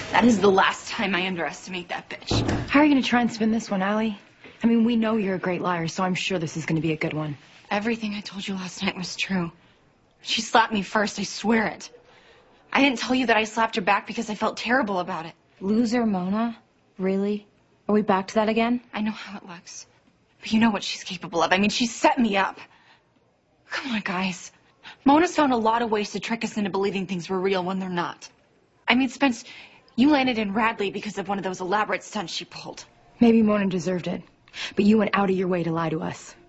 That is the last time I underestimate that bitch. How are you going to try and spin this one, Allie? I mean, we know you're a great liar, so I'm sure this is going to be a good one. Everything I told you last night was true. She slapped me first, I swear it. I didn't tell you that I slapped her back because I felt terrible about it. Loser Mona? Really? Are we back to that again? I know how it looks. But you know what she's capable of. I mean, she set me up. Come on, guys. Mona's found a lot of ways to trick us into believing things were real when they're not. I mean, Spence, you landed in Radley because of one of those elaborate stunts she pulled. Maybe Mona deserved it. But you went out of your way to lie to us.